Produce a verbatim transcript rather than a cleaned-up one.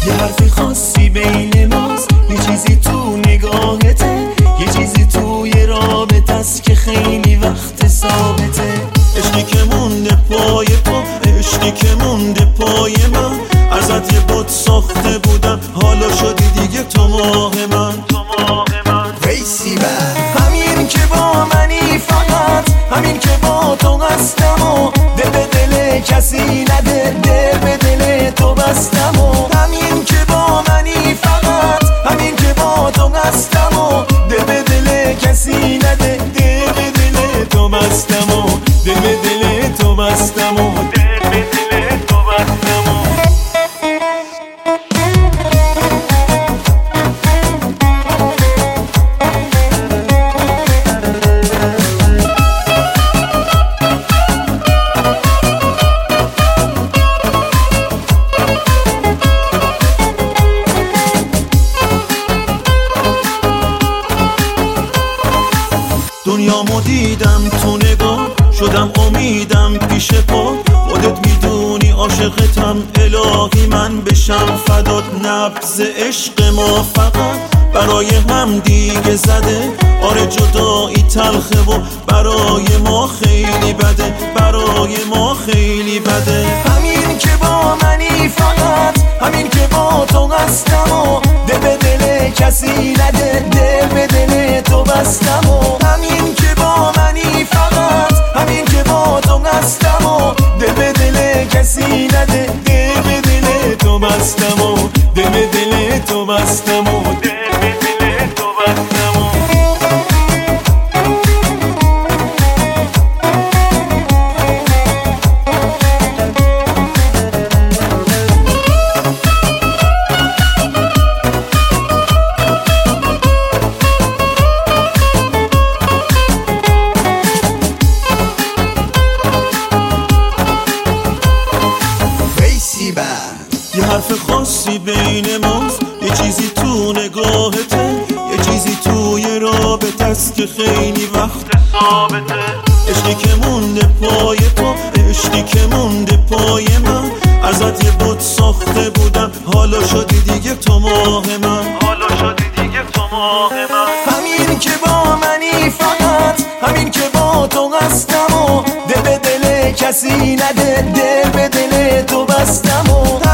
یه حرف خاصی بین ماست، یه چیزی تو نگاهته، یه چیزی توی رابطه است که خیلی وقت ثابته. عشقی که مونده پای تو، عشقی که مونده پای من، ازت یه بت ساخته بودم، حالا شدی دیگه تو ماه من. ویسی بر همین که با منی، فقط همین که با تو هستم و دل به دل کسی نده، دل به دل تو بستم و همین که با منی، فقط همین که با تو هستم و دل به دل کسی نده، دل به دل تو بستم و دل به دل تو بستم و دل به دل تو بستم و دنیامو دیدم تو نگاه، شدم امیدم پیش پا، خودت میدونی عاشقتم، الهی من بشم فدات. نبض عشق ما فقط برای هم دیگه زده، آره جدایی تلخه و برای ما خیلی بده، برای ما خیلی بده. همین که با منی، فقط همین که با تو هستم و دل به دل کسی نده، دل به دل تو بستم و همین که با منی، فقط همین که با تو هستم و دل به دل کسی نده، دل به دل تو بستم و دل به دل تو بستم و دل به دل تو بستم و یه حرف خاصی بین ماست، یه چیزی تو نگاهته، یه چیزی توی رابطه است که خیلی وقت ثابته. عشقی که مونده پای تو، عشقی که مونده پای من، ازت یه بت ساخته بودم، حالا شدی دیگه تو ماه من، حالا شدی دیگه تو ماه من. همین که با منی، فقط همین که با تو هستم و دل به دل کسی نده، دل به دل تو بستم و